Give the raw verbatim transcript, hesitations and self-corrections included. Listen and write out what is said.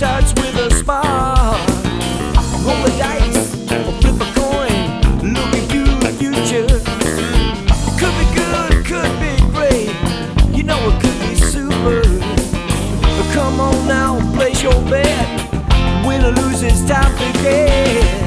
starts with a smile. Roll the dice or flip a coin, looking to the future. Could be good, could be great, you know it could be super. But come on now, place your bet. Win or lose, it's time to get.